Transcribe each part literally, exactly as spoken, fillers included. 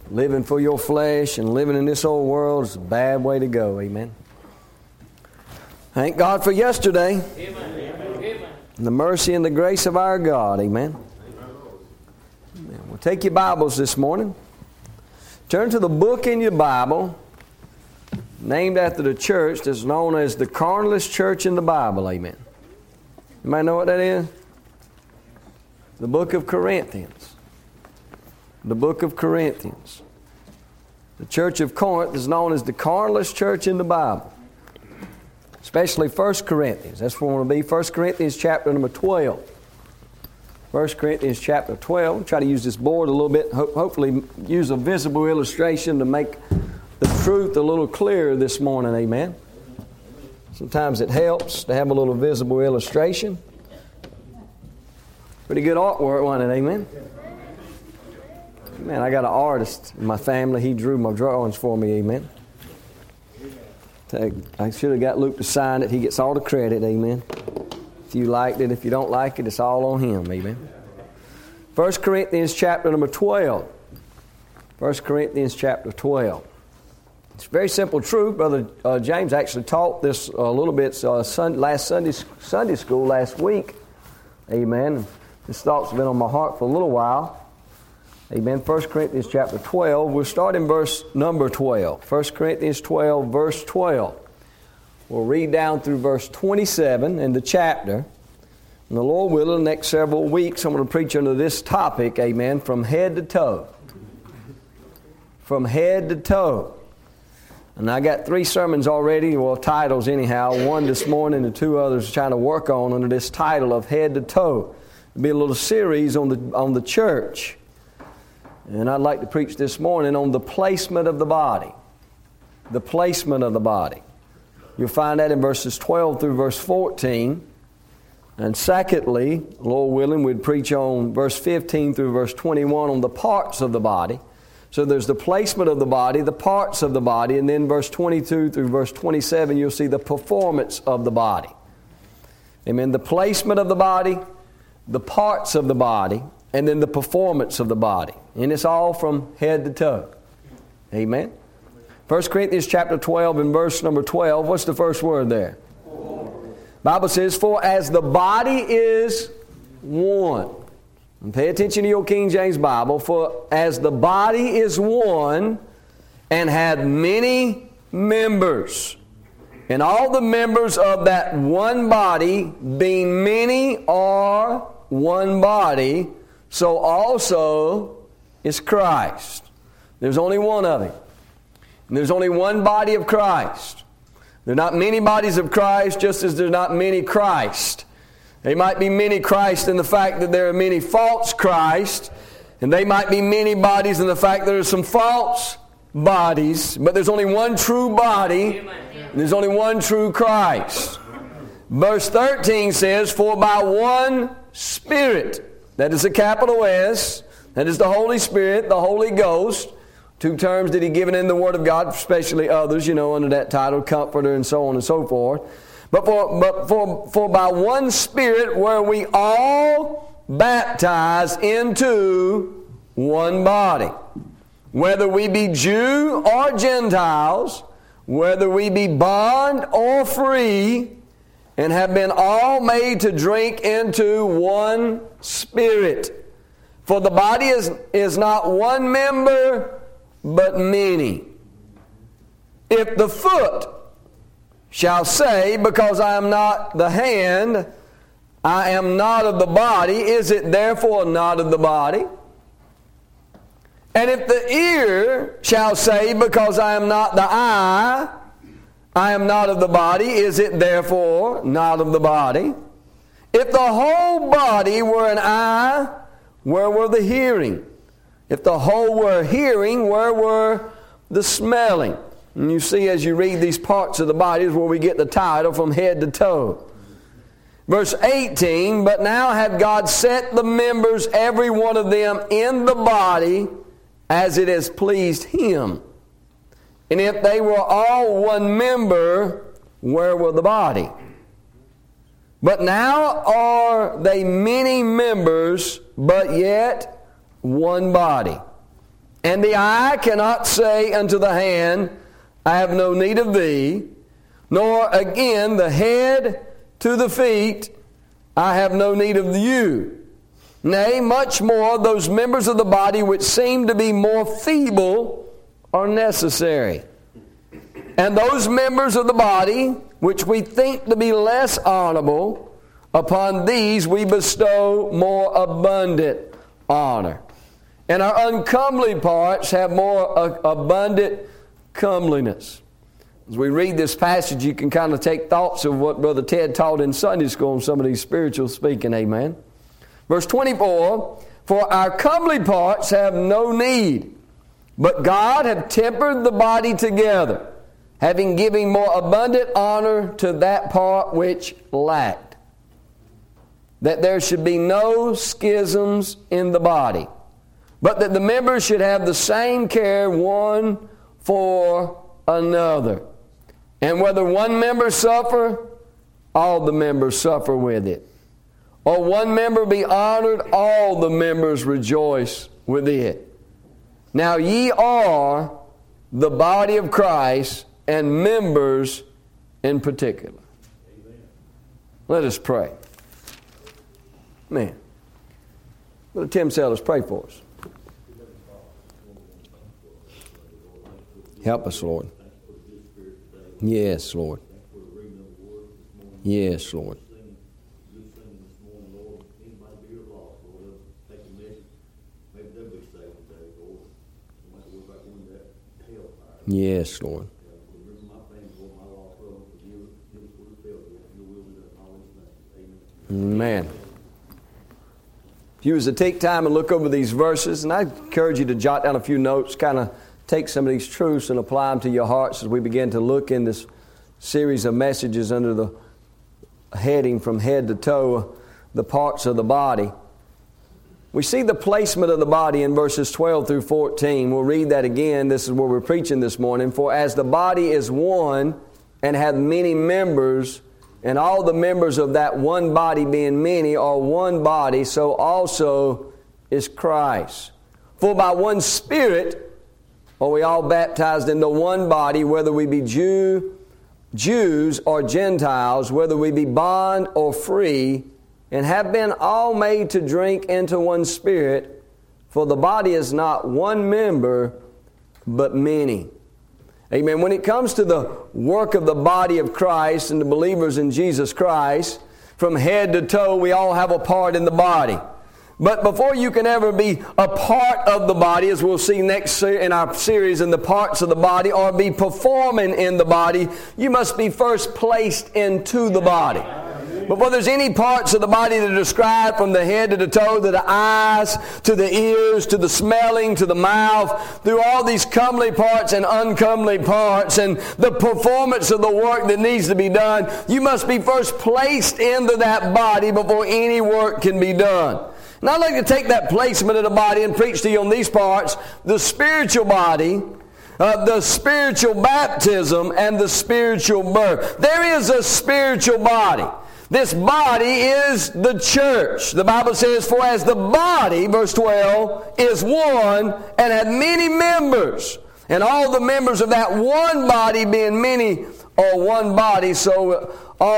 Living for your flesh and living in this old world is a bad way to go. Amen. Thank God for yesterday. Amen. And the mercy and the grace of our God. Amen. Amen. We'll take your Bibles this morning. Turn to the book in your Bible named after the church that's known as the carnalest church in the Bible. Amen. You might know what that is? The book of Corinthians. The book of Corinthians. The church of Corinth is known as the carnalest church in the Bible. Especially First Corinthians. That's where we want to be. First Corinthians chapter number twelve. First Corinthians chapter twelve. I'll try to use this board a little bit. Ho- hopefully use a visible illustration to make the truth a little clearer this morning. Amen. Sometimes it helps to have a little visible illustration. Pretty good artwork, wasn't it? Amen. Man, I got an artist in my family. He drew my drawings for me. Amen. I should have got Luke to sign it. He gets all the credit. Amen. If you liked it, if you don't like it, it's all on him. Amen. First Corinthians chapter number twelve. First Corinthians chapter twelve. It's a very simple truth. Brother uh, James actually taught this a little bit uh, sun, last Sunday Sunday school last week. Amen. This thought's been on my heart for a little while. Amen. First Corinthians chapter twelve. We'll start in verse number twelve. First Corinthians twelve, verse twelve. We'll read down through verse twenty-seven in the chapter. And the Lord willing, the next several weeks, I'm going to preach under this topic, amen, from head to toe. From head to toe. And I got three sermons already, well, titles anyhow. One this morning and two others trying to work on under this title of head to toe. It'll be a little series on the on the church. And I'd like to preach this morning on the placement of the body. The placement of the body. You'll find that in verses twelve through verse fourteen. And secondly, Lord willing, we'd preach on verse fifteen through verse twenty-one on the parts of the body. So there's the placement of the body, the parts of the body, and then verse twenty-two through verse twenty-seven, you'll see the performance of the body. Amen. The placement of the body, the parts of the body, and then the performance of the body. And it's all from head to toe. Amen. First Corinthians chapter twelve and verse number twelve. What's the first word there? Bible says, for as the body is one. And pay attention to your King James Bible. For as the body is one and had many members, and all the members of that one body, being many, are one body, so also is Christ. There's only one of Him. And there's only one body of Christ. There are not many bodies of Christ, just as there's not many Christ. There might be many Christ in the fact that there are many false Christ, and they might be many bodies in the fact that there are some false bodies, but there's only one true body, and there's only one true Christ. Verse thirteen says, for by one Spirit, that is a capital S, that is the Holy Spirit, the Holy Ghost, two terms that He given in the Word of God, especially others, you know, under that title, Comforter and so on and so forth. But for but for for by one Spirit were we all baptized into one body, whether we be Jew or Gentiles, whether we be bond or free, and have been all made to drink into one Spirit. For the body is, is not one member, but many. If the foot shall say, because I am not the hand, I am not of the body, is it therefore not of the body? And if the ear shall say, because I am not the eye, I am not of the body, is it therefore not of the body? If the whole body were an eye, where were the hearing? If the whole were hearing, where were the smelling? And you see as you read these parts of the body is where we get the title from head to toe. Verse eighteen, but now hath God set the members, every one of them, in the body as it has pleased Him. And if they were all one member, where were the body? But now are they many members, but yet one body. And the eye cannot say unto the hand, I have no need of thee, nor again the head to the feet, I have no need of you. Nay, much more, those members of the body which seem to be more feeble are necessary. And those members of the body which we think to be less honorable, upon these we bestow more abundant honor. And our uncomely parts have more uh, abundant comeliness. As we read this passage, you can kind of take thoughts of what Brother Ted taught in Sunday school on some of these spiritual speaking. Amen. Verse twenty-four, for our comely parts have no need, but God hath tempered the body together, having given more abundant honor to that part which lacked, that there should be no schisms in the body, but that the members should have the same care one for another. And whether one member suffer, all the members suffer with it. Or one member be honored, all the members rejoice with it. Now ye are the body of Christ, and members in particular. Amen. Let us pray. Man. Brother Tim Sellers, pray for us. Help us, Lord. Yes, Lord. Yes, Lord. Yes, Lord. Amen. If you was to take time and look over these verses, and I encourage you to jot down a few notes, kind of take some of these truths and apply them to your hearts as we begin to look in this series of messages under the heading from head to toe, the parts of the body. We see the placement of the body in verses twelve through fourteen. We'll read that again. This is where we're preaching this morning. For as the body is one and hath many members, and all the members of that one body being many are one body, so also is Christ. For by one Spirit are we all baptized into one body, whether we be Jew, Jews or Gentiles, whether we be bond or free, and have been all made to drink into one Spirit. For the body is not one member, but many. Amen. When it comes to the work of the body of Christ and the believers in Jesus Christ, from head to toe, we all have a part in the body. But before you can ever be a part of the body, as we'll see next in our series in the parts of the body, or be performing in the body, you must be first placed into the body. Before there's any parts of the body to describe, from the head to the toe, to the eyes, to the ears, to the smelling, to the mouth, through all these comely parts and uncomely parts, and the performance of the work that needs to be done, you must be first placed into that body before any work can be done. And I'd like to take that placement of the body and preach to you on these parts: the spiritual body, uh, the spiritual baptism, and the spiritual birth. There is a spiritual body. This body is the church. The Bible says, for as the body, verse twelve, is one and hath many members, and all the members of that one body being many are one body, so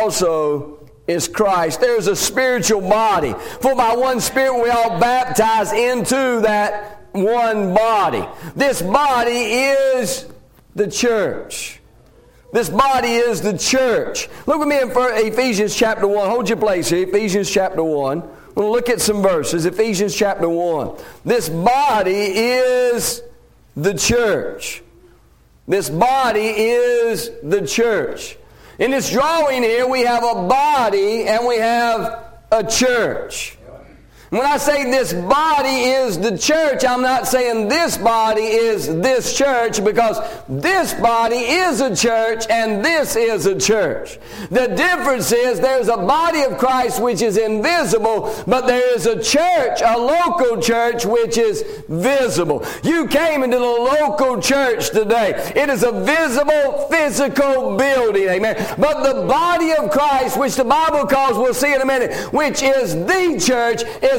also is Christ. There's a spiritual body. For by one Spirit we all baptize into that one body. This body is the church. This body is the church. Look with me in Ephesians chapter one. Hold your place here. Ephesians chapter one. We'll look at some verses. Ephesians chapter one. This body is the church. This body is the church. In this drawing here, we have a body and we have a church. When I say this body is the church, I'm not saying this body is this church, because this body is a church and this is a church. The difference is there's a body of Christ which is invisible, but there is a church, a local church, which is visible. You came into the local church today. It is a visible, physical building, amen. But the body of Christ, which the Bible calls, we'll see in a minute, which is the church, is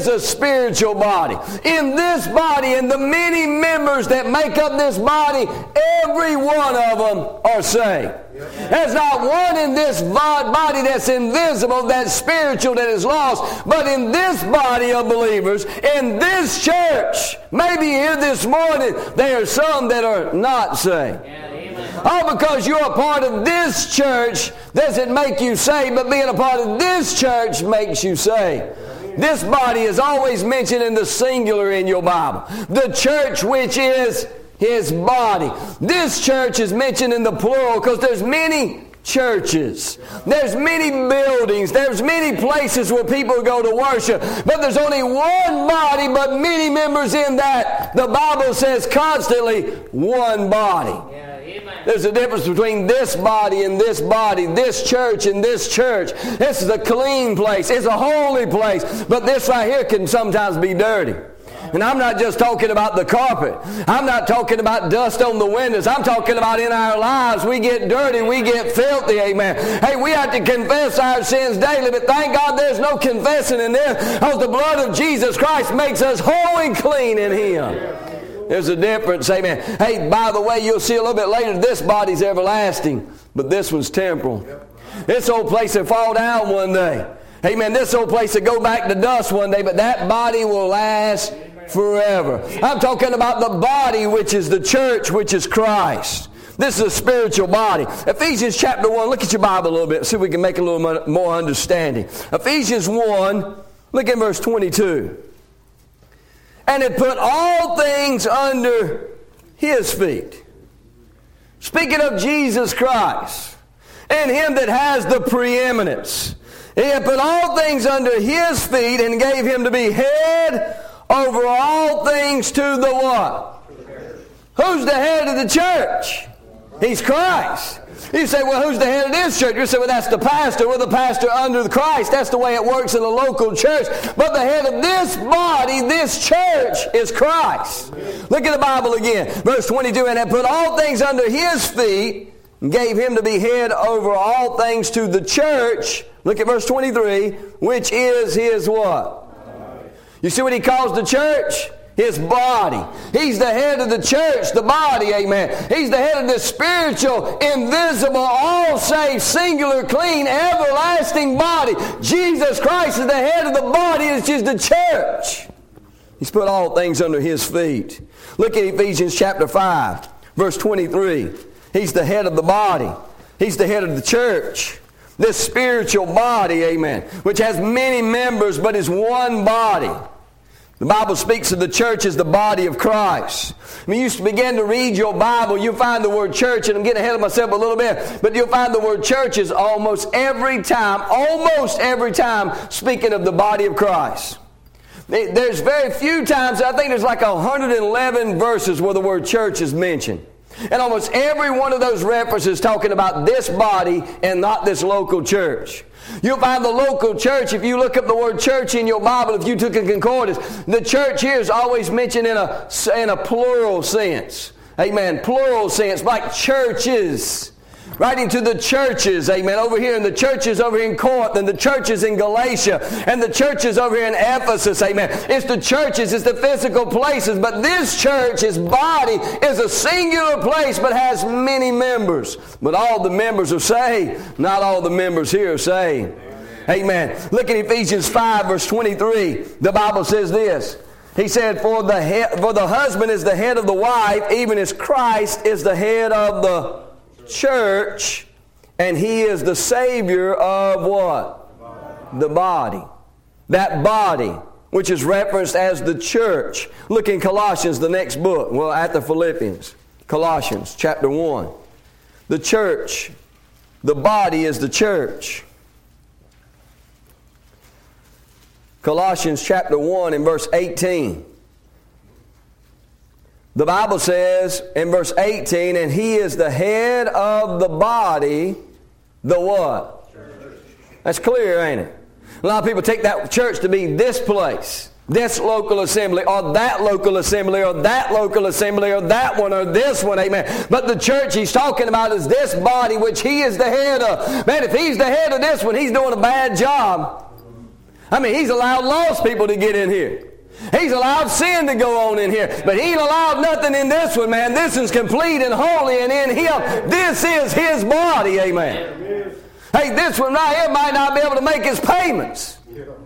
is a spiritual body. In this body and the many members that make up this body, every one of them are saved. There's not one in this body that's invisible, that's spiritual, that is lost. But in this body of believers, in this church, maybe here this morning, there are some that are not saved. Oh, because you're a part of this church doesn't make you saved, but being a part of this church makes you saved. This body is always mentioned in the singular in your Bible. The church which is His body. This church is mentioned in the plural because there's many churches. There's many buildings. There's many places where people go to worship. But there's only one body, but many members in that. The Bible says constantly, one body. There's a difference between this body and this body, this church and this church. This is a clean place. It's a holy place. But this right here can sometimes be dirty. And I'm not just talking about the carpet. I'm not talking about dust on the windows. I'm talking about in our lives. We get dirty. We get filthy. Amen. Hey, we have to confess our sins daily, but thank God there's no confessing in there because the blood of Jesus Christ makes us whole and clean in Him. There's a difference. Amen. Hey, by the way, you'll see a little bit later, this body's everlasting, but this one's temporal. This old place will fall down one day. Amen. This old place will go back to dust one day, but that body will last forever. I'm talking about the body, which is the church, which is Christ. This is a spiritual body. Ephesians chapter one, look at your Bible a little bit, see if we can make a little more understanding. Ephesians one, look at verse twenty-two. And it put all things under His feet. Speaking of Jesus Christ, and Him that has the preeminence. He had put all things under His feet and gave Him to be head over all things to the what? Who's the head of the church? He's Christ. You say, well, who's the head of this church? You say, well, that's the pastor. Well, the pastor under Christ. That's the way it works in a local church. But the head of this body, this church, is Christ. Look at the Bible again. Verse twenty-two, and had put all things under His feet and gave Him to be head over all things to the church. Look at verse twenty-three, which is His what? You see what He calls the church? His body. He's the head of the church, the body, amen. He's the head of this spiritual, invisible, all saved, singular, clean, everlasting body. Jesus Christ is the head of the body, which is the church. He's put all things under His feet. Look at Ephesians chapter five, verse twenty-three. He's the head of the body. He's the head of the church. This spiritual body, amen, which has many members but is one body. The Bible speaks of the church as the body of Christ. When you begin to read your Bible, you'll find the word church, and I'm getting ahead of myself a little bit, but you'll find the word church is almost every time, almost every time speaking of the body of Christ. There's very few times, I think there's like one hundred eleven verses where the word church is mentioned. And almost every one of those references talking about this body and not this local church. You'll find the local church, if you look up the word church in your Bible, if you took a concordance, the church here is always mentioned in a, in a plural sense. Amen. Plural sense, like churches. Writing to the churches, amen, over here, and the churches over here in Corinth, and the churches in Galatia, and the churches over here in Ephesus, amen. It's the churches, it's the physical places, but this church, His body, is a singular place, but has many members. But all the members are saved. Not all the members here are saved. Amen. Amen. Look at Ephesians five, verse twenty-three. The Bible says this. He said, for the, head, for the husband is the head of the wife, even as Christ is the head of the church, and He is the Savior of what? The body. That body, which is referenced as the church. Look in Colossians, the next book. Well, after Philippians. Colossians chapter one. The church, the body is the church. Colossians chapter one and verse eighteen. The Bible says in verse eighteen, and He is the head of the body, the what? Church. That's clear, ain't it? A lot of people take that church to be this place, this local assembly, or that local assembly, or that local assembly, or that one, or this one, amen. But the church He's talking about is this body, which He is the head of. Man, if He's the head of this one, He's doing a bad job. I mean, He's allowed lost people to get in here. He's allowed sin to go on in here. But He ain't allowed nothing in this one, man. This one's complete and holy, and in Him, this is His body, amen. Amen. Hey, this one right here might not be able to make its payments.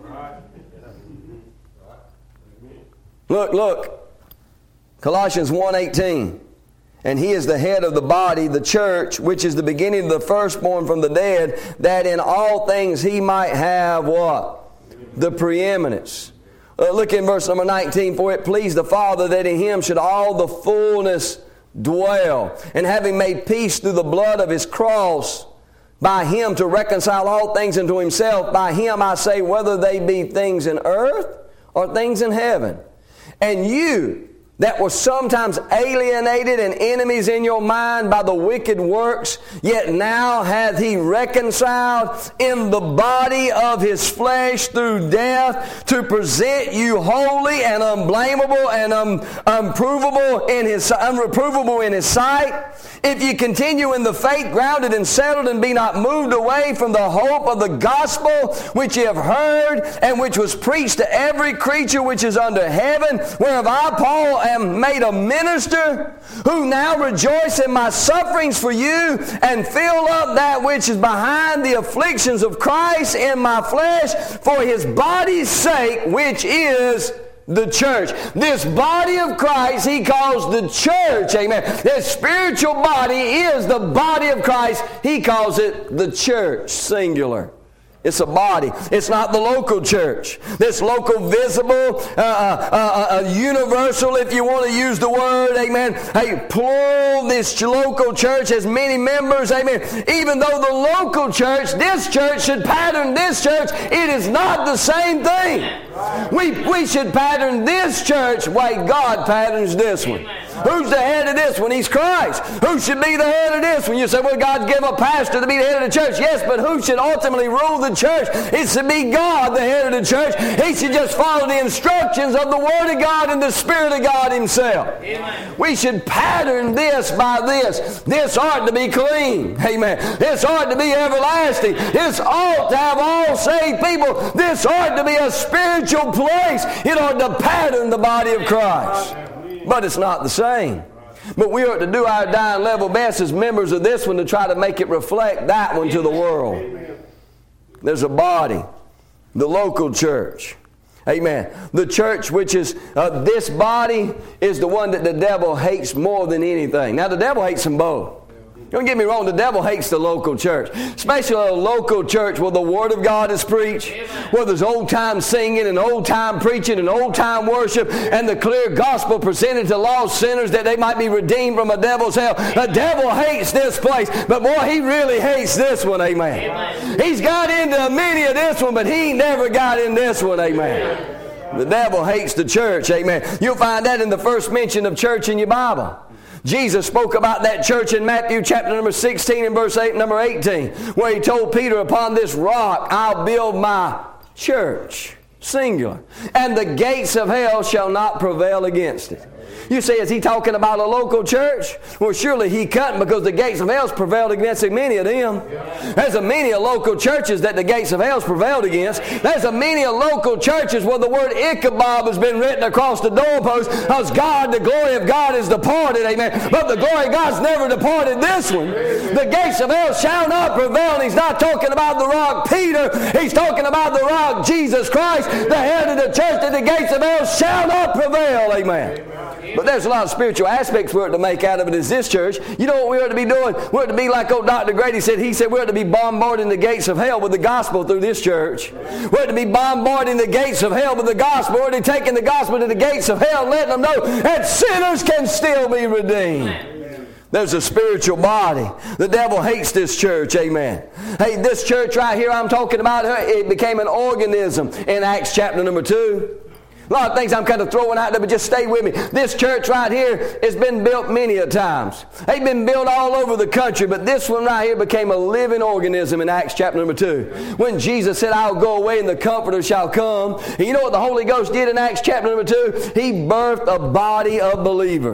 Look, look. Colossians one eighteen. And He is the head of the body, the church, which is the beginning of the firstborn from the dead, that in all things He might have what? The preeminence. Uh, look in verse number nineteen. For it pleased the Father that in Him should all the fullness dwell. And having made peace through the blood of His cross, by Him to reconcile all things unto Himself. By Him I say, whether they be things in earth or things in heaven. And you that were sometimes alienated and enemies in your mind by the wicked works, yet now hath He reconciled in the body of His flesh through death, to present you holy and unblameable and un- unprovable in His unreprovable in His sight. If ye continue in the faith, grounded and settled, and be not moved away from the hope of the gospel which ye have heard, and which was preached to every creature which is under heaven, whereof I, Paul, am made a minister, who now rejoice in my sufferings for you, and fill up that which is behind the afflictions of Christ in my flesh, for His body's sake, which is the church. This body of Christ He calls the church. Amen. This spiritual body is the body of Christ. He calls it the church, singular. It's a body. It's not the local church. This local, visible, uh, uh, uh, uh, universal, if you want to use the word, amen. Hey, plural, this local church has many members, amen. Even though the local church, this church should pattern this church, it is not the same thing. We, we should pattern this church the way God patterns this one. Who's the head of this one? He's Christ. Who should be the head of this one? You say, well, God give a pastor to be the head of the church. Yes, but who should ultimately rule the church? It should be God, the head of the church. He should just follow the instructions of the Word of God and the Spirit of God Himself. Amen. We should pattern this by this. This ought to be clean. Amen. This ought to be everlasting. This ought to have all saved people. This ought to be a spiritual place. It ought to pattern the body of Christ. But it's not the same. But we ought to do our dying level best as members of this one to try to make it reflect that one to the world. There's a body, the local church. Amen. The church, which is uh, this body, is the one that the devil hates more than anything. Now, the devil hates them both. Don't get me wrong, the devil hates the local church. Especially a local church where the Word of God is preached, where there's old-time singing and old-time preaching and old-time worship and the clear gospel presented to lost sinners that they might be redeemed from a devil's hell. The devil hates this place, but boy, he really hates this one, amen. Amen. He's got into many of this one, but he never got in this one, amen. The devil hates the church, amen. You'll find that in the first mention of church in your Bible. Jesus spoke about that church in Matthew chapter number sixteen and verse eight, number eighteen, where He told Peter, upon this rock I'll build my church, singular, and the gates of hell shall not prevail against it. You say, is He talking about a local church? Well, surely He couldn't, because the gates of hell's prevailed against many of them. There's a many of local churches that the gates of hell's prevailed against. There's a many of local churches where the word Ichabod has been written across the doorpost, because God, the glory of God is departed, amen. But the glory of God's never departed this one. The gates of hell shall not prevail. And He's not talking about the rock Peter. He's talking about the rock Jesus Christ, the head of the church, that the gates of hell shall not prevail, amen. But there's a lot of spiritual aspects we ought to make out of it as this church. You know what we ought to be doing? We ought to be like old Doctor Grady said. He said we ought to be bombarding the gates of hell with the gospel through this church. We ought to be bombarding the gates of hell with the gospel. We ought to be taking the gospel to the gates of hell and letting them know that sinners can still be redeemed. There's a spiritual body. The devil hates this church, amen. Hey, this church right here I'm talking about, it became an organism in Acts chapter number two. A lot of things I'm kind of throwing out there, but just stay with me. This church right here has been built many a times. They've been built all over the country, but this one right here became a living organism in Acts chapter number two. When Jesus said, I'll go away and the Comforter shall come. And you know what the Holy Ghost did in Acts chapter number two? He birthed a body of believers.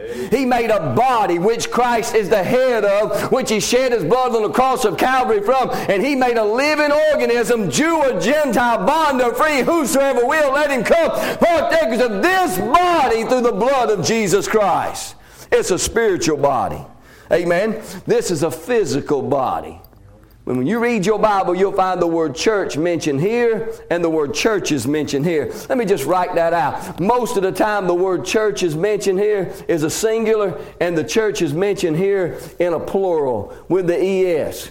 He made a body which Christ is the head of, which He shed His blood on the cross of Calvary from, and He made a living organism, Jew or Gentile, bond or free, whosoever will, let him come, partakers of this body through the blood of Jesus Christ. It's a spiritual body. Amen. This is a physical body. When you read your Bible, you'll find the word church mentioned here and the word church is mentioned here. Let me just write that out. Most of the time the word church is mentioned here is a singular, and the church is mentioned here in a plural with the E S.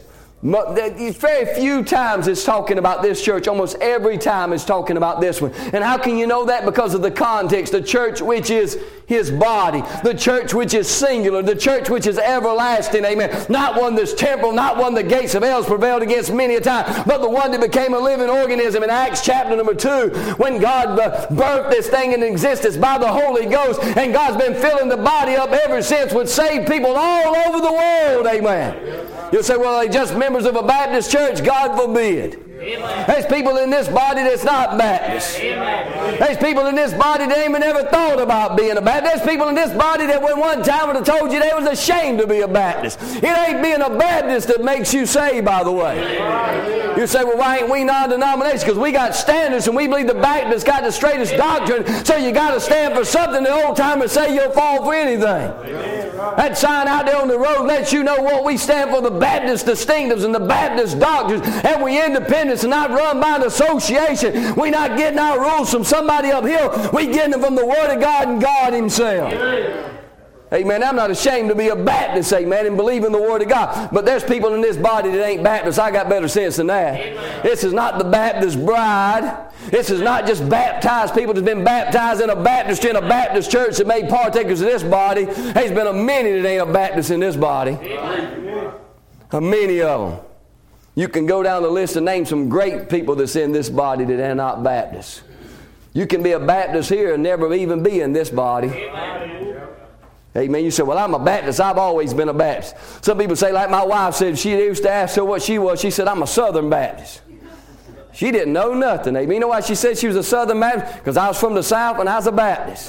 Very few times it's talking about this church. Almost every time it's talking about this one. And how can you know that? Because of the context. The church which is His body. The church which is singular. The church which is everlasting. Amen. Not one that's temporal. Not one the gates of hell prevailed against many a time. But the one that became a living organism in Acts chapter number two. When God birthed this thing into existence by the Holy Ghost. And God's been filling the body up ever since with saved people all over the world. Amen. You'll say, well, they just members of a Baptist church. God forbid. Amen. There's people in this body that's not Baptist. Amen. There's people in this body that ain't even ever thought about being a Baptist. There's people in this body that when one time would have told you they was ashamed to be a Baptist. It ain't being a Baptist that makes you saved, by the way. Amen. You say, well, why ain't we non-denomination? Because we got standards and we believe the Baptists got the straightest doctrine, so you got to stand for something. The old timers say you'll fall for anything. Amen. That sign out there on the road lets you know what we stand for, the Baptist distinctives and the Baptist doctrines, and we independent and not run by an association. We're not getting our rules from somebody up here. We're getting them from the Word of God and God Himself. Amen. Amen. I'm not ashamed to be a Baptist, amen, and believe in the Word of God. But there's people in this body that ain't Baptists. I got better sense than that. Amen. This is not the Baptist bride. This is not just baptized people that's been baptized in a Baptist in a Baptist church that made partakers of this body. There's been a many that ain't a Baptist in this body. Amen. A many of them. You can go down the list and name some great people that's in this body that are not Baptists. You can be a Baptist here and never even be in this body. Amen. Amen. You say, well, I'm a Baptist. I've always been a Baptist. Some people say, like my wife said, she used to ask her what she was. She said, I'm a Southern Baptist. She didn't know nothing. Amen. You know why she said she was a Southern Baptist? Because I was from the South and I was a Baptist.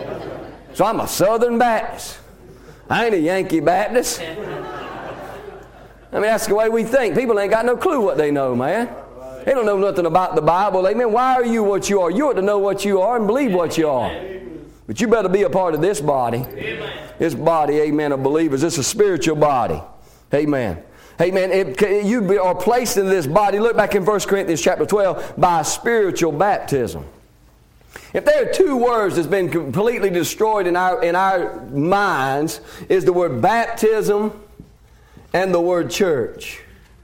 So I'm a Southern Baptist. I ain't a Yankee Baptist. I mean, that's the way we think. People ain't got no clue what they know, man. They don't know nothing about the Bible. Amen. Why are you what you are? You ought to know what you are and believe what you are. But you better be a part of this body. Amen. This body, amen, of believers. It's a spiritual body. Amen. Amen. It, you are placed in this body. Look back in First Corinthians chapter twelve. By spiritual baptism. If there are two words that's been completely destroyed in our, in our minds, is the word baptism and the word church.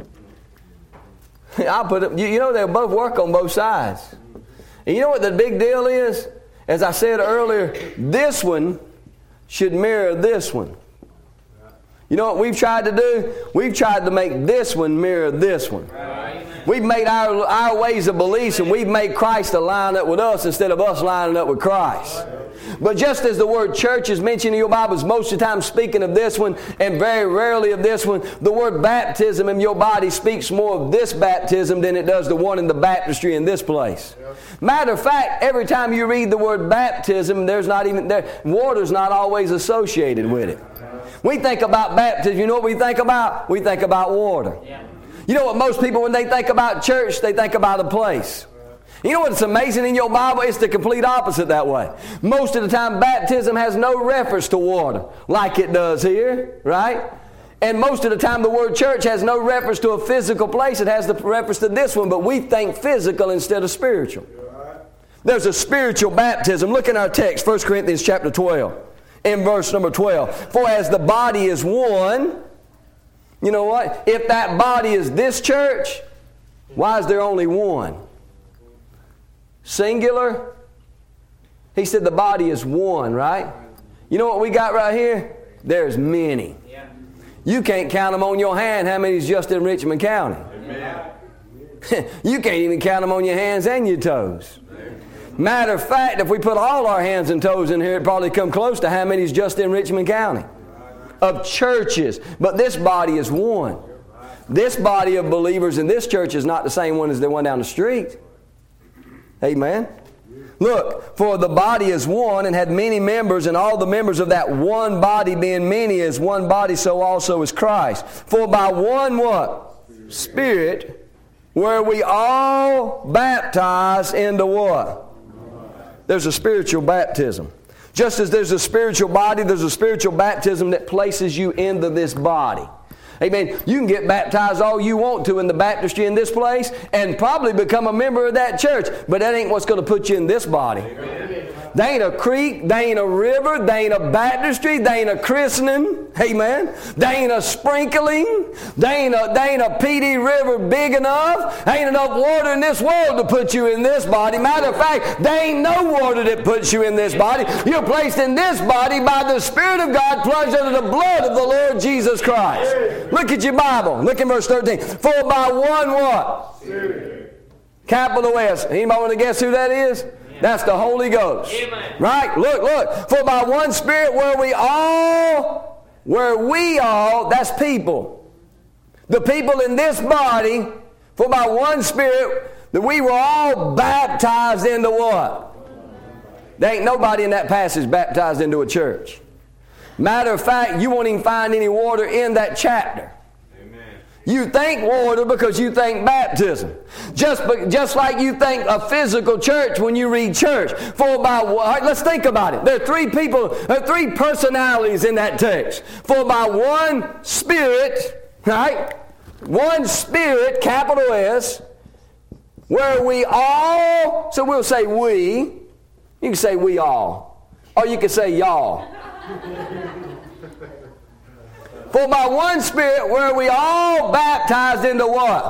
I'll put it, you know, they'll both work on both sides. And you know what the big deal is? As I said earlier, this one should mirror this one. You know what we've tried to do? We've tried to make this one mirror this one. We've made our, our ways of beliefs, and we've made Christ to line up with us instead of us lining up with Christ. But just as the word church is mentioned in your Bibles, most of the time speaking of this one and very rarely of this one, the word baptism in your body speaks more of this baptism than it does the one in the baptistry in this place. Matter of fact, every time you read the word baptism, there's not even there, water's not always associated with it. We think about baptism, you know what we think about? We think about water. You know what most people, when they think about church, they think about a place. You know what's amazing in your Bible? It's the complete opposite that way. Most of the time, baptism has no reference to water, like it does here, right? And most of the time, the word church has no reference to a physical place. It has the reference to this one, but we think physical instead of spiritual. There's a spiritual baptism. Look in our text, First Corinthians chapter twelve, in verse number twelve. For as the body is one, you know what? If that body is this church, why is there only one? Singular? He said the body is one, right? You know what we got right here? There's many. You can't count them on your hand how many's just in Richmond County. You can't even count them on your hands and your toes. Matter of fact, if we put all our hands and toes in here, it'd probably come close to how many's just in Richmond County of churches. But this body is one. This body of believers in this church is not the same one as the one down the street. Amen. Look, for the body is one and had many members, and all the members of that one body being many is one body, so also is Christ. For by one what? Spirit, were we all baptized into what? There's a spiritual baptism. Just as there's a spiritual body, there's a spiritual baptism that places you into this body. Amen. You can get baptized all you want to in the baptistry in this place and probably become a member of that church, but that ain't what's going to put you in this body. Amen. They ain't a creek, they ain't a river, they ain't a baptistry, they ain't a christening, amen. They ain't a sprinkling, they ain't a, they ain't a P D river big enough, ain't enough water in this world to put you in this body. Matter of fact, there ain't no water that puts you in this body. You're placed in this body by the Spirit of God plunged under the blood of the Lord Jesus Christ. Look at your Bible. Look in verse thirteen. For by one what? Spirit. Capital S. Anybody want to guess who that is? That's the Holy Ghost. Amen. Right? Look, look. For by one Spirit were we all, were we all, that's people. The people in this body, for by one Spirit, that we were all baptized into what? There ain't nobody in that passage baptized into a church. Matter of fact, you won't even find any water in that chapter. You think water because you think baptism. Just, just like you think a physical church when you read church. For by one, let's think about it. There are three people, there are three personalities in that text. For by one Spirit, right? One Spirit, capital S, where we all, so we'll say we. You can say we all. Or you can say y'all. For by one Spirit were we all baptized into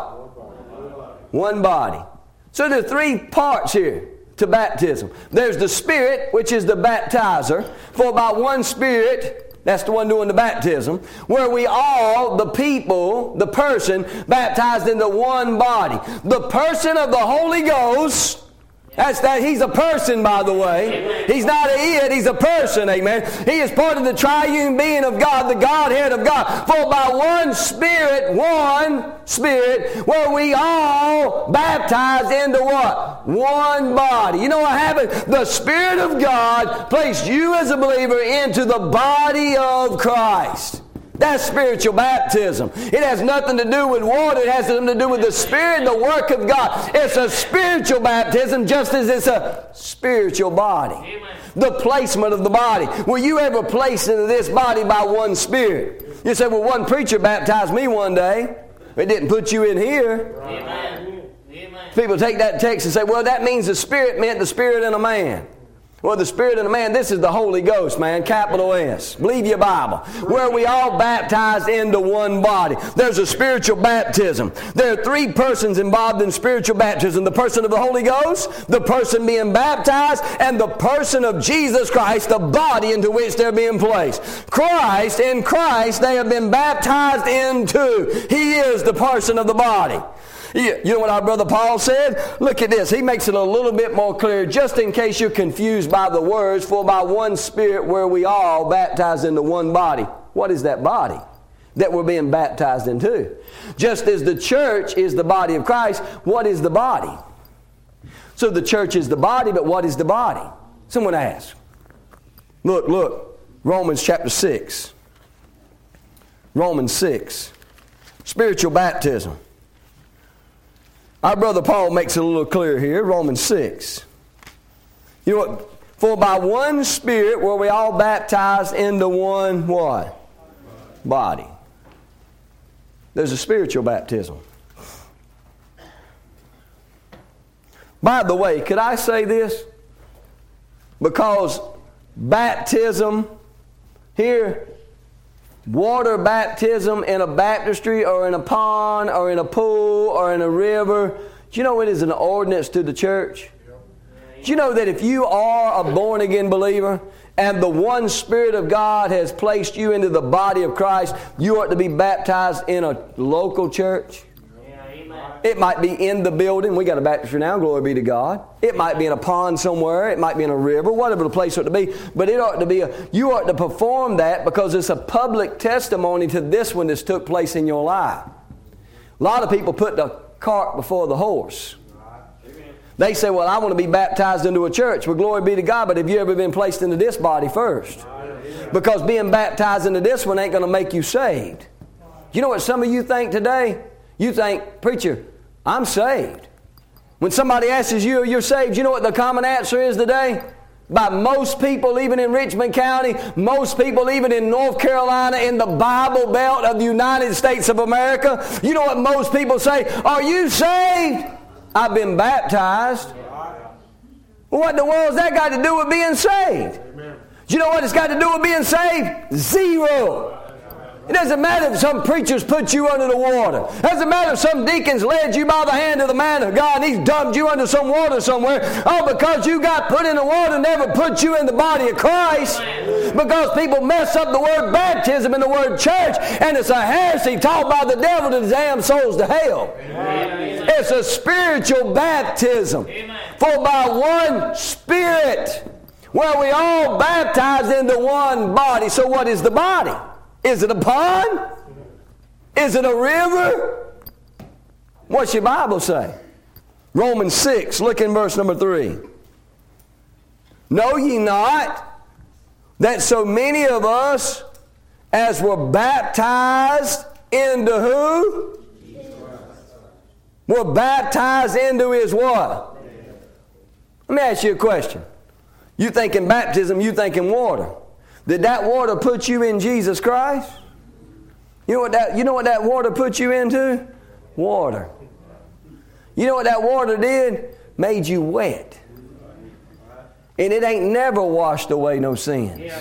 what? One body. So there are three parts here to baptism. There's the Spirit, which is the baptizer. For by one Spirit, that's the one doing the baptism, where we all, the people, the person, baptized into one body. The person of the Holy Ghost. That's that. He's a person, by the way. Amen. He's not an it, he's a person, amen. He is part of the triune being of God, the Godhead of God. For by one Spirit, one Spirit, were we all baptized into what? One body. You know what happened? The Spirit of God placed you as a believer into the body of Christ. That's spiritual baptism. It has nothing to do with water. It has something to do with the Spirit and the work of God. It's a spiritual baptism just as it's a spiritual body. Amen. The placement of the body. Were you ever placed into this body by one Spirit? You say, well, one preacher baptized me one day. It didn't put you in here. Amen. People take that text and say, well, that means the Spirit meant the Spirit in a man. Well, the Spirit in a man, this is the Holy Ghost, man, capital S. Believe your Bible. Where we all baptized into one body. There's a spiritual baptism. There are three persons involved in spiritual baptism. The person of the Holy Ghost, the person being baptized, and the person of Jesus Christ, the body into which they're being placed. Christ, in Christ, they have been baptized into. He is the person of the body. You know what our brother Paul said? Look at this. He makes it a little bit more clear, just in case you're confused by the words. For by one Spirit were we all baptized into one body. What is that body that we're being baptized into? Just as the church is the body of Christ, what is the body? So the church is the body, but what is the body? Someone asked. Look, look. Romans chapter six. Romans six. Spiritual baptism. Our brother Paul makes it a little clear here, Romans six. You know what? For by one Spirit were we all baptized into one what? Body. There's a spiritual baptism. By the way, could I say this? Because baptism here, water baptism in a baptistry or in a pond or in a pool or in a river, do you know it is an ordinance to the church? Do you know that if you are a born-again believer and the one Spirit of God has placed you into the body of Christ, you ought to be baptized in a local church? It might be in the building. We got a baptistry now, glory be to God. It might be in a pond somewhere. It might be in a river, whatever the place ought to be. But it ought to be, a, you ought to perform that because it's a public testimony to this one that's took place in your life. A lot of people put the cart before the horse. They say, well, I want to be baptized into a church. Well, glory be to God, but have you ever been placed into this body first? Because being baptized into this one ain't going to make you saved. You know what some of you think today? You think, preacher, I'm saved. When somebody asks you, you're saved, you know what the common answer is today? By most people, even in Richmond County, most people, even in North Carolina, in the Bible Belt of the United States of America, you know what most people say? Are you saved? I've been baptized. Well, what in the world has that got to do with being saved? Do you know what it's got to do with being saved? Zero. It doesn't matter if some preachers put you under the water. It doesn't matter if some deacons led you by the hand of the man of God and he's dumped you under some water somewhere. Oh, because you got put in the water never put you in the body of Christ. Because people mess up the word baptism and the word church, and it's a heresy taught by the devil to damn souls to hell. Amen. It's a spiritual baptism. Amen. For by one Spirit, where we all baptized into one body. So what is the body? Is it a pond? Is it a river? What's your Bible say? Romans six, look in verse number three. Know ye not that so many of us as were baptized into who? Were baptized into His what? Let me ask you a question. You thinking baptism, you thinking water. Did that water put you in Jesus Christ? You know what that, you know what that water put you into? Water. You know what that water did? Made you wet. And it ain't never washed away no sins.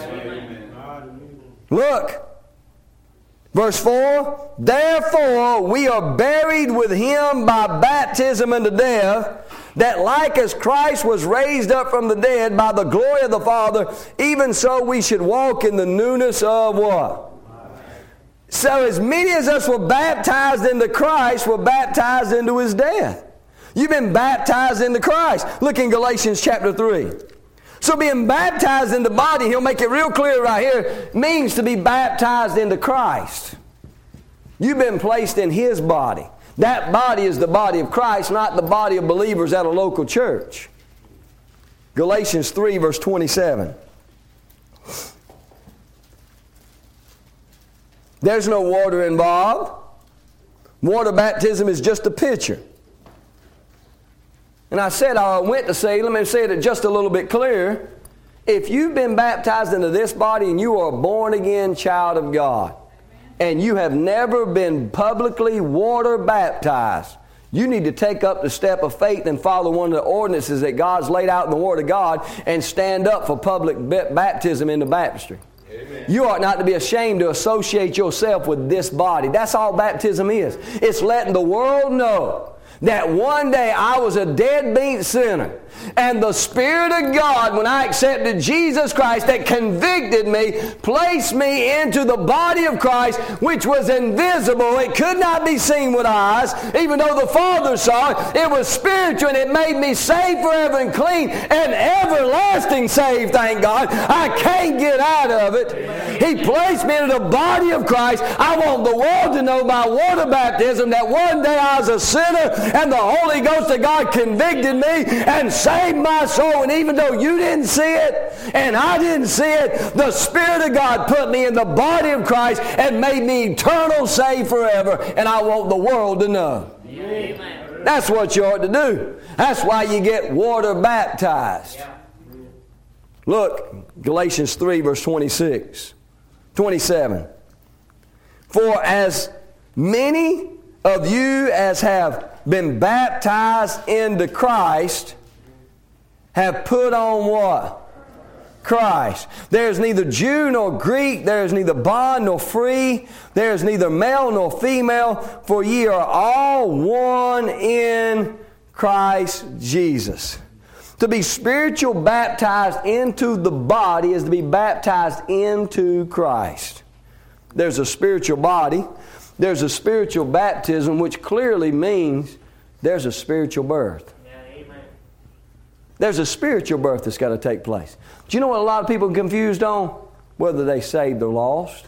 Look. Verse four. Therefore we are buried with Him by baptism unto death, that like as Christ was raised up from the dead by the glory of the Father, even so we should walk in the newness of what? So as many as us were baptized into Christ were baptized into His death. You've been baptized into Christ. Look in Galatians chapter three. So being baptized in the body, he'll make it real clear right here, means to be baptized into Christ. You've been placed in His body. That body is the body of Christ, not the body of believers at a local church. Galatians three, verse twenty-seven. There's no water involved. Water baptism is just a picture. And I said I went to say, let me say it just a little bit clearer. If you've been baptized into this body and you are a born again child of God, and you have never been publicly water baptized, you need to take up the step of faith and follow one of the ordinances that God's laid out in the Word of God and stand up for public baptism in the baptistry. Amen. You ought not to be ashamed to associate yourself with this body. That's all baptism is. It's letting the world know that one day I was a deadbeat sinner, and the Spirit of God, when I accepted Jesus Christ, that convicted me, placed me into the body of Christ, which was invisible. It could not be seen with eyes, even though the Father saw it. It was spiritual, and it made me saved forever and clean and everlasting saved, thank God. I can't get out of it. He placed me into the body of Christ. I want the world to know by water baptism that one day I was a sinner, and the Holy Ghost of God convicted me and saved my soul. And even though you didn't see it and I didn't see it, the Spirit of God put me in the body of Christ and made me eternal, saved forever. And I want the world to know. Amen. That's what you ought to do. That's why you get water baptized. Look, Galatians three, verse twenty-six, twenty-seven. For as many of you as have been baptized into Christ have put on what? Christ. There is neither Jew nor Greek, there is neither bond nor free, there is neither male nor female, for ye are all one in Christ Jesus. To be spiritual baptized into the body is to be baptized into Christ. There's a spiritual body. There's a spiritual baptism, which clearly means there's a spiritual birth. Yeah, amen. There's a spiritual birth that's got to take place. Do you know what a lot of people are confused on? Whether they saved or lost.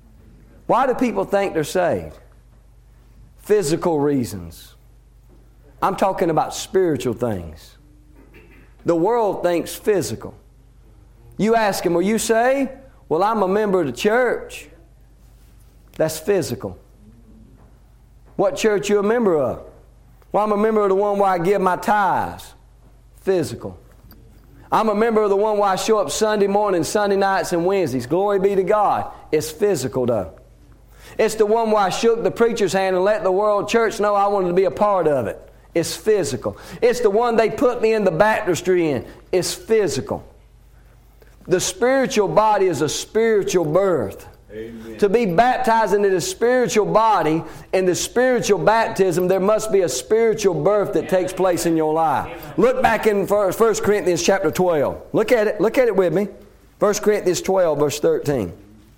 Why do people think they're saved? Physical reasons. I'm talking about spiritual things. The world thinks physical. You ask them, "Will you say, well, I'm a member of the church"? That's physical. What church you a member of? Well, I'm a member of the one where I give my tithes. Physical. I'm a member of the one where I show up Sunday morning, Sunday nights, and Wednesdays. Glory be to God. It's physical, though. It's the one where I shook the preacher's hand and let the world church know I wanted to be a part of it. It's physical. It's the one they put me in the baptistry in. It's physical. The spiritual body is a spiritual birth. Amen. To be baptized into the spiritual body, in the spiritual baptism, there must be a spiritual birth that takes place in your life. Amen. Look back in First Corinthians chapter twelve. Look at it. Look at it with me. First Corinthians twelve, verse thirteen.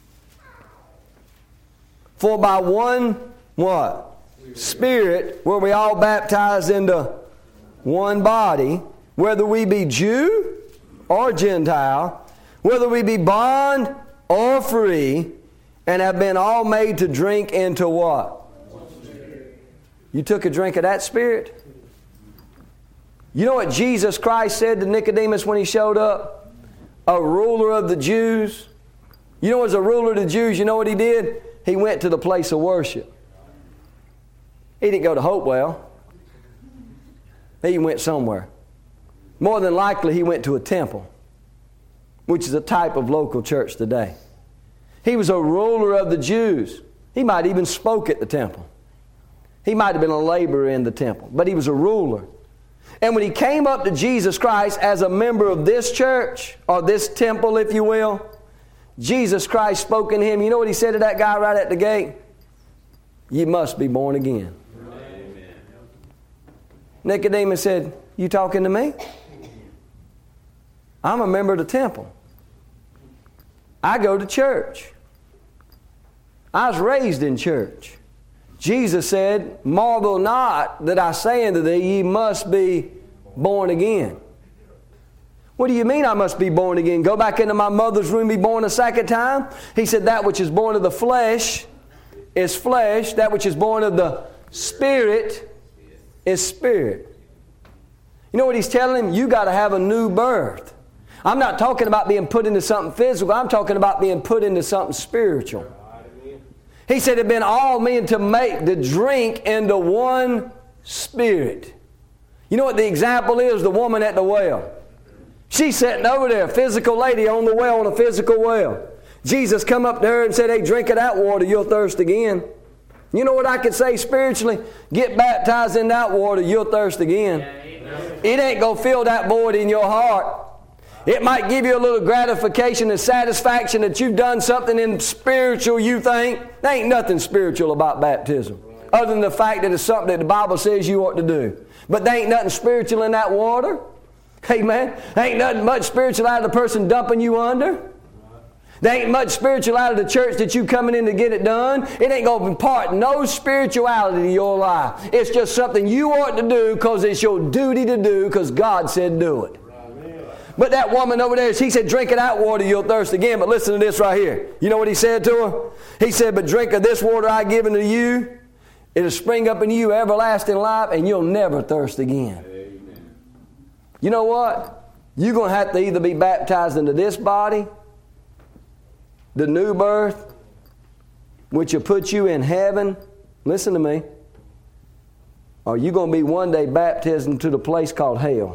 For by one, what? Spirit, were we all baptized into one body, whether we be Jew or Gentile, whether we be bond or free, and have been all made to drink into what? You took a drink of that Spirit? You know what Jesus Christ said to Nicodemus when he showed up? A ruler of the Jews. You know, as a ruler of the Jews, you know what he did? He went to the place of worship. He didn't go to Hopewell. He went somewhere. More than likely, he went to a temple, which is a type of local church today. He was a ruler of the Jews. He might even spoke at the temple. He might have been a laborer in the temple, but he was a ruler. And when he came up to Jesus Christ as a member of this church, or this temple, if you will, Jesus Christ spoke in him. You know what he said to that guy right at the gate? You must be born again. Amen. Nicodemus said, you talking to me? I'm a member of the temple. I go to church. I was raised in church. Jesus said, marvel not that I say unto thee, ye must be born again. What do you mean I must be born again? Go back into my mother's womb, be born a second time? He said, that which is born of the flesh is flesh. That which is born of the Spirit is spirit. You know what he's telling him? You got to have a new birth. I'm not talking about being put into something physical. I'm talking about being put into something spiritual. He said it had been all men to make, to drink into one Spirit. You know what the example is? The woman at the well. She's sitting over there, a physical lady on the well, on a physical well. Jesus come up to her and said, hey, drink of that water, you'll thirst again. You know what I could say spiritually? Get baptized in that water, you'll thirst again. It ain't going to fill that void in your heart. It might give you a little gratification and satisfaction that you've done something in spiritual, you think. There ain't nothing spiritual about baptism, other than the fact that it's something that the Bible says you ought to do. But there ain't nothing spiritual in that water. Amen. There ain't nothing much spiritual out of the person dumping you under. There ain't much spiritual out of the church that you coming in to get it done. It ain't going to impart no spirituality to your life. It's just something you ought to do because it's your duty to do because God said do it. But that woman over there, he said, drink of that water, you'll thirst again. But listen to this right here. You know what he said to her? He said, but drink of this water I give unto you. It'll spring up in you everlasting life and you'll never thirst again. Amen. You know what? You're going to have to either be baptized into this body, the new birth, which will put you in heaven. Listen to me. Or you're going to be one day baptized into the place called hell.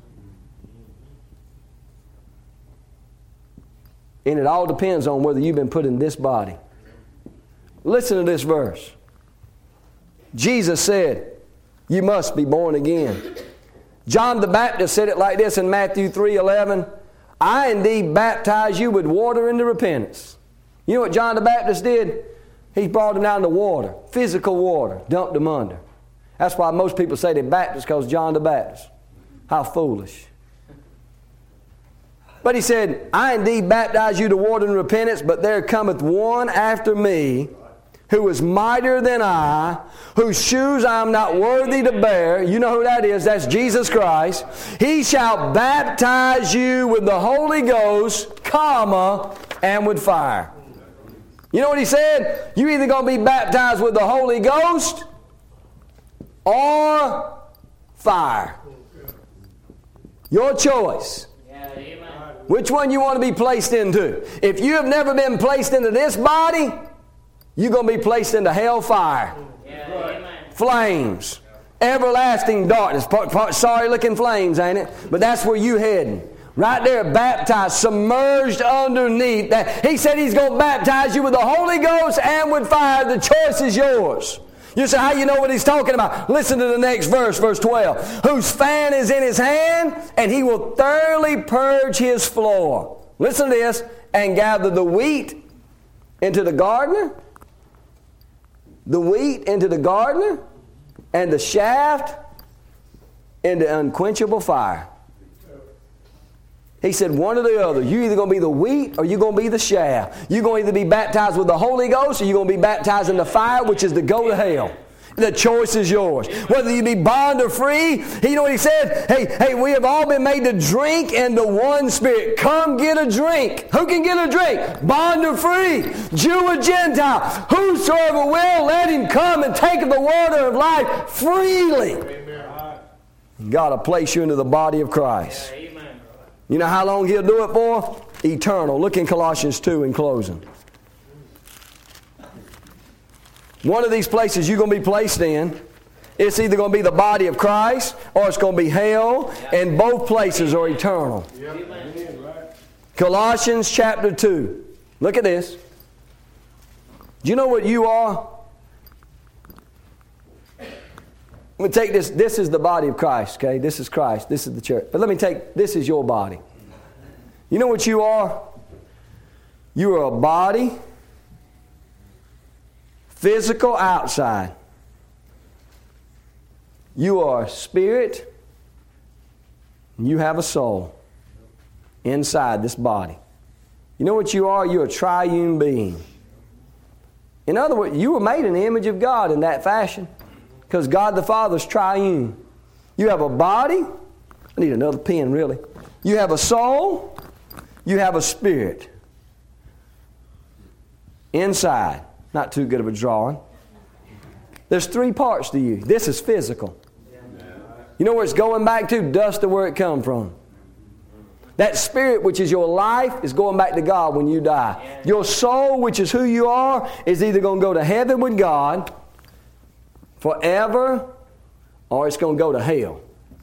And it all depends on whether you've been put in this body. Listen to this verse. Jesus said, you must be born again. John the Baptist said it like this in Matthew three eleven. I indeed baptize you with water into repentance. You know what John the Baptist did? He brought them down to water, physical water, dumped them under. That's why most people say they're Baptist because John the Baptist. How foolish. But he said, I indeed baptize you to water and repentance, but there cometh one after me who is mightier than I, whose shoes I am not worthy to bear. You know who that is. That's Jesus Christ. He shall baptize you with the Holy Ghost, comma, and with fire. You know what he said? You're either going to be baptized with the Holy Ghost or fire. Your choice. Which one you want to be placed into. If you have never been placed into this body, you're going to be placed into hellfire. Flames. Everlasting darkness. Sorry looking flames, ain't it? But that's where you heading. Right there, baptized, submerged underneath that. He said He's going to baptize you with the Holy Ghost and with fire. The choice is yours. You say, how you know what He's talking about? Listen to the next verse, verse twelve. Whose fan is in His hand, and He will thoroughly purge His floor. Listen to this. And gather the wheat into the gardener. The wheat into the gardener. And the shaft into unquenchable fire. He said one or the other. You're either going to be the wheat or you're going to be the shaft. You're going to either be baptized with the Holy Ghost or you're going to be baptized in the fire, which is to go to hell. The choice is yours. Whether you be bond or free, you know what He said? Hey, hey, we have all been made to drink in the one Spirit. Come get a drink. Who can get a drink? Bond or free? Jew or Gentile? Whosoever will, let him come and take of the water of life freely. God will place you into the body of Christ. You know how long He'll do it for? Eternal. Look in Colossians two in closing. One of these places you're going to be placed in, it's either going to be the body of Christ or it's going to be hell, and both places are eternal. Colossians chapter two. Look at this. Do you know what you are? Let me take this. This is the body of Christ, okay? This is Christ. This is the church. But let me take, this is your body. You know what you are? You are a body, physical outside. You are a spirit, and you have a soul inside this body. You know what you are? You're a triune being. In other words, you were made in the image of God in that fashion. Because God the Father is triune. You have a body. I need another pen, really. You have a soul. You have a spirit. Inside. Not too good of a drawing. There's three parts to you. This is physical. You know where it's going back to? Dust to where it come from. That spirit, which is your life, is going back to God when you die. Your soul, which is who you are, is either going to go to heaven with God forever, or it's going to go to hell.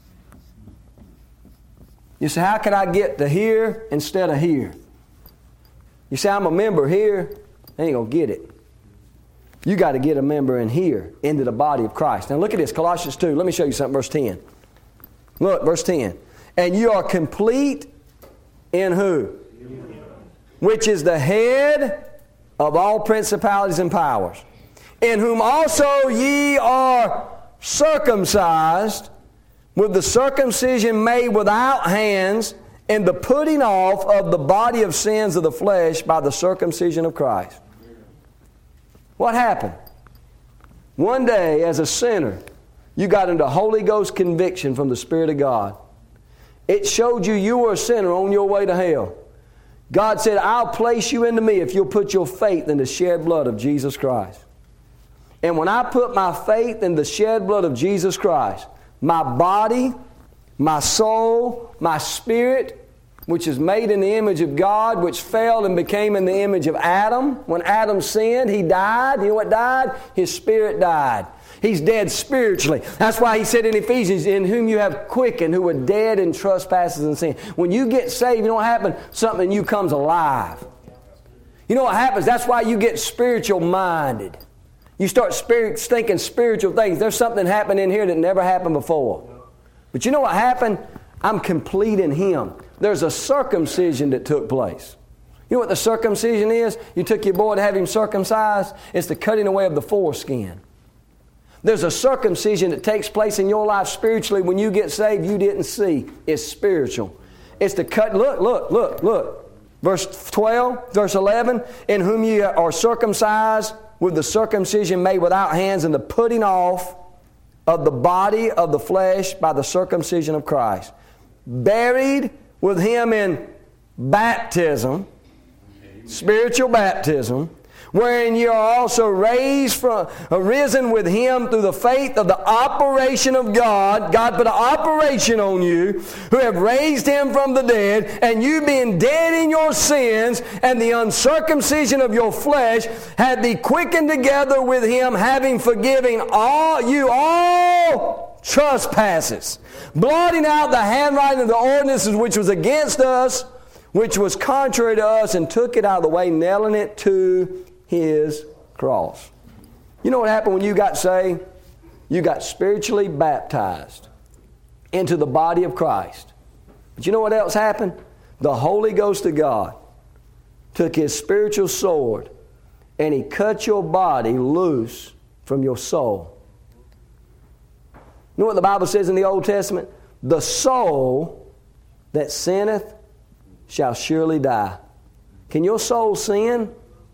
You say, how can I get to here instead of here? You say, I'm a member here. I ain't going to get it. You got to get a member in here, into the body of Christ. Now look at this, Colossians two. Let me show you something, verse ten. Look, verse ten. And you are complete in who? Which is the head of all principalities and powers. In whom also ye are circumcised with the circumcision made without hands, in the putting off of the body of sins of the flesh by the circumcision of Christ. What happened? One day, as a sinner, you got into Holy Ghost conviction from the Spirit of God. It showed you you were a sinner on your way to hell. God said, I'll place you into me if you'll put your faith in the shed blood of Jesus Christ. And when I put my faith in the shed blood of Jesus Christ, my body, my soul, my spirit, which is made in the image of God, which fell and became in the image of Adam. When Adam sinned, he died. You know what died? His spirit died. He's dead spiritually. That's why he said in Ephesians, in whom you have quickened, who were dead in trespasses and sin. When you get saved, you know what happens? Something in you comes alive. You know what happens? That's why you get spiritual minded. You start spirit, thinking spiritual things. There's something happened in here that never happened before. But you know what happened? I'm complete in Him. There's a circumcision that took place. You know what the circumcision is? You took your boy to have him circumcised. It's the cutting away of the foreskin. There's a circumcision that takes place in your life spiritually when you get saved you didn't see. It's spiritual. It's the cut. Look, look, look, look. Verse twelve, verse eleven. In whom ye are circumcised with the circumcision made without hands, and the putting off of the body of the flesh by the circumcision of Christ. Buried with Him in baptism, spiritual baptism, wherein ye are also raised from, arisen with Him through the faith of the operation of God. God put an operation on you, who have raised Him from the dead, and you being dead in your sins, and the uncircumcision of your flesh, had thee quickened together with Him, having forgiven all you all trespasses, blotting out the handwriting of the ordinances which was against us, which was contrary to us, and took it out of the way, nailing it to His cross. You know what happened when you got saved? You got spiritually baptized into the body of Christ. But you know what else happened? The Holy Ghost of God took His spiritual sword and He cut your body loose from your soul. You know what the Bible says in the Old Testament? The soul that sinneth shall surely die. Can your soul sin?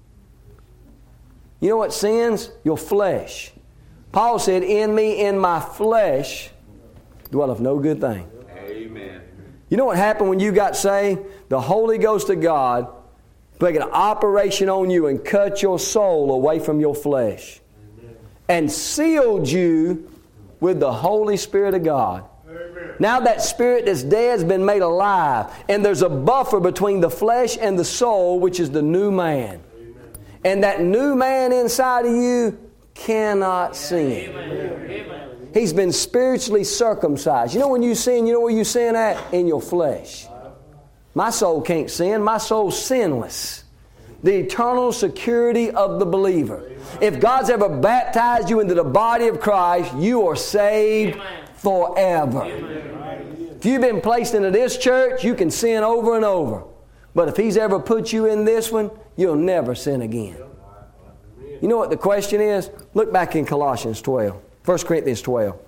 You know what sins? Your flesh. Paul said, in me, in my flesh, dwelleth no good thing. Amen. You know what happened when you got saved? The Holy Ghost of God put an operation on you and cut your soul away from your flesh. Amen. And sealed you with the Holy Spirit of God. Amen. Now that spirit that's dead has been made alive. And there's a buffer between the flesh and the soul, which is the new man. And that new man inside of you cannot sin. Amen. He's been spiritually circumcised. You know when you sin, you know where you sin at? In your flesh. My soul can't sin. My soul's sinless. The eternal security of the believer. If God's ever baptized you into the body of Christ, you are saved forever. If you've been placed into this church, you can sin over and over. But if He's ever put you in this one, you'll never sin again. You know what the question is? Look back in Colossians twelve. First Corinthians twelve.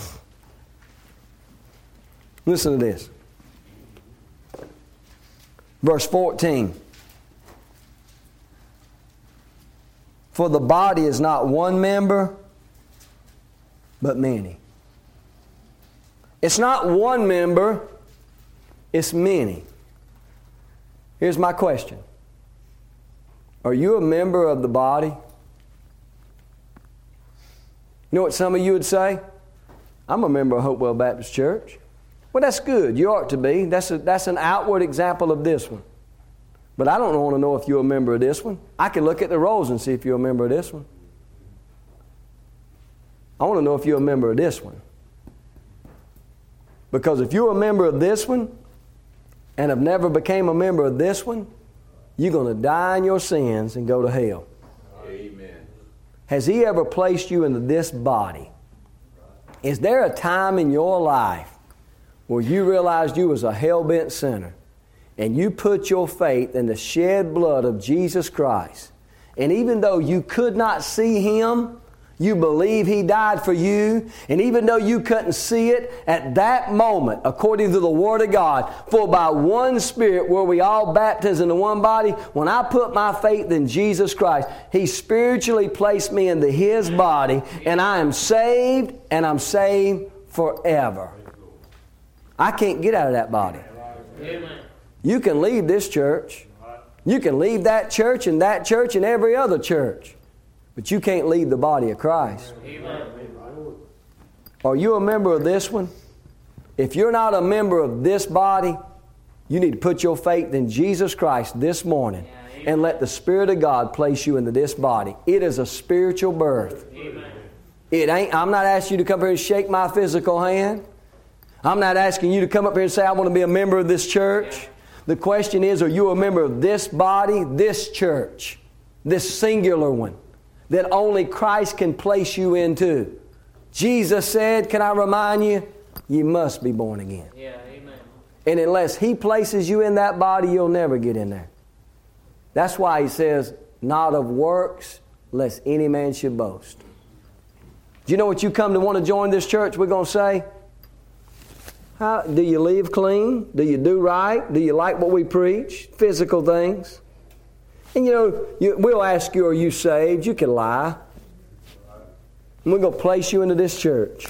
Listen to this. Verse fourteen. For the body is not one member, but many. It's not one member, it's many. Here's my question. Are you a member of the body? You know what some of you would say? I'm a member of Hopewell Baptist Church. Well, that's good. You ought to be. That's a, that's an outward example of this one. But I don't want to know if you're a member of this one. I can look at the rolls and see if you're a member of this one. I want to know if you're a member of this one. Because if you're a member of this one and have never became a member of this one, you're going to die in your sins and go to hell. Amen. Has He ever placed you into this body? Is there a time in your life where you realized you was a hell-bent sinner and you put your faith in the shed blood of Jesus Christ, and even though you could not see Him, you believe He died for you, and even though you couldn't see it at that moment, according to the Word of God, for by one Spirit were we all baptized into one body, when I put my faith in Jesus Christ, He spiritually placed me into His body, and I am saved, and I'm saved forever. I can't get out of that body. Amen. You can leave this church. You can leave that church and that church and every other church. But you can't leave the body of Christ. Amen. Are you a member of this one? If you're not a member of this body, you need to put your faith in Jesus Christ this morning and let the Spirit of God place you into this body. It is a spiritual birth. Amen. It ain't. I'm not asking you to come here and shake my physical hand. I'm not asking you to come up here and say, I want to be a member of this church. The question is, are you a member of this body, this church, this singular one that only Christ can place you into? Jesus said, can I remind you, you must be born again. Yeah, amen. And unless He places you in that body, you'll never get in there. That's why He says, not of works, lest any man should boast. Do you know what you come to want to join this church? We're going to say, How, do you live clean? Do you do right? Do you like what we preach? Physical things. And you know, you, we'll ask you, are you saved? You can lie. And we're going to place you into this church.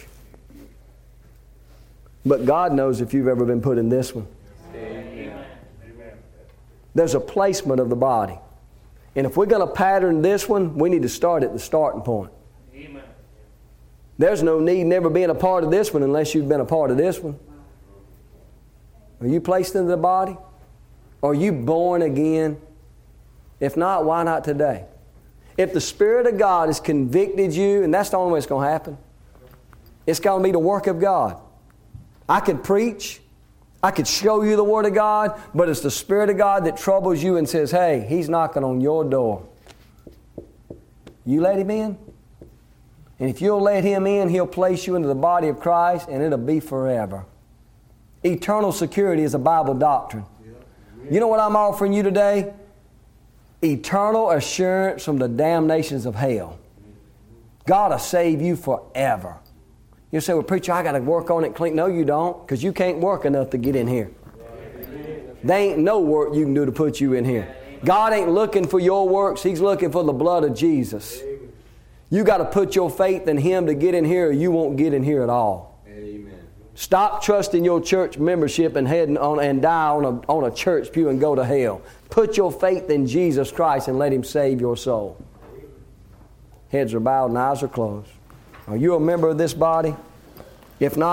But God knows if you've ever been put in this one. Amen. There's a placement of the body. And if we're going to pattern this one, we need to start at the starting point. Amen. There's no need never being a part of this one unless you've been a part of this one. Are you placed into the body? Are you born again? If not, why not today? If the Spirit of God has convicted you, and that's the only way it's going to happen, it's going to be the work of God. I could preach, I could show you the Word of God, but it's the Spirit of God that troubles you and says, hey, He's knocking on your door. You let Him in? And if you'll let Him in, He'll place you into the body of Christ, and it'll be forever. Eternal security is a Bible doctrine. You know what I'm offering you today? Eternal assurance from the damnations of hell. God will save you forever. You say, well, preacher, I got to work on it clean. No, you don't, because you can't work enough to get in here. There ain't no work you can do to put you in here. God ain't looking for your works. He's looking for the blood of Jesus. You got to put your faith in Him to get in here, or you won't get in here at all. Amen. Stop trusting your church membership and head on and die on a, on a church pew and go to hell. Put your faith in Jesus Christ and let Him save your soul. Heads are bowed and eyes are closed. Are you a member of this body? If not,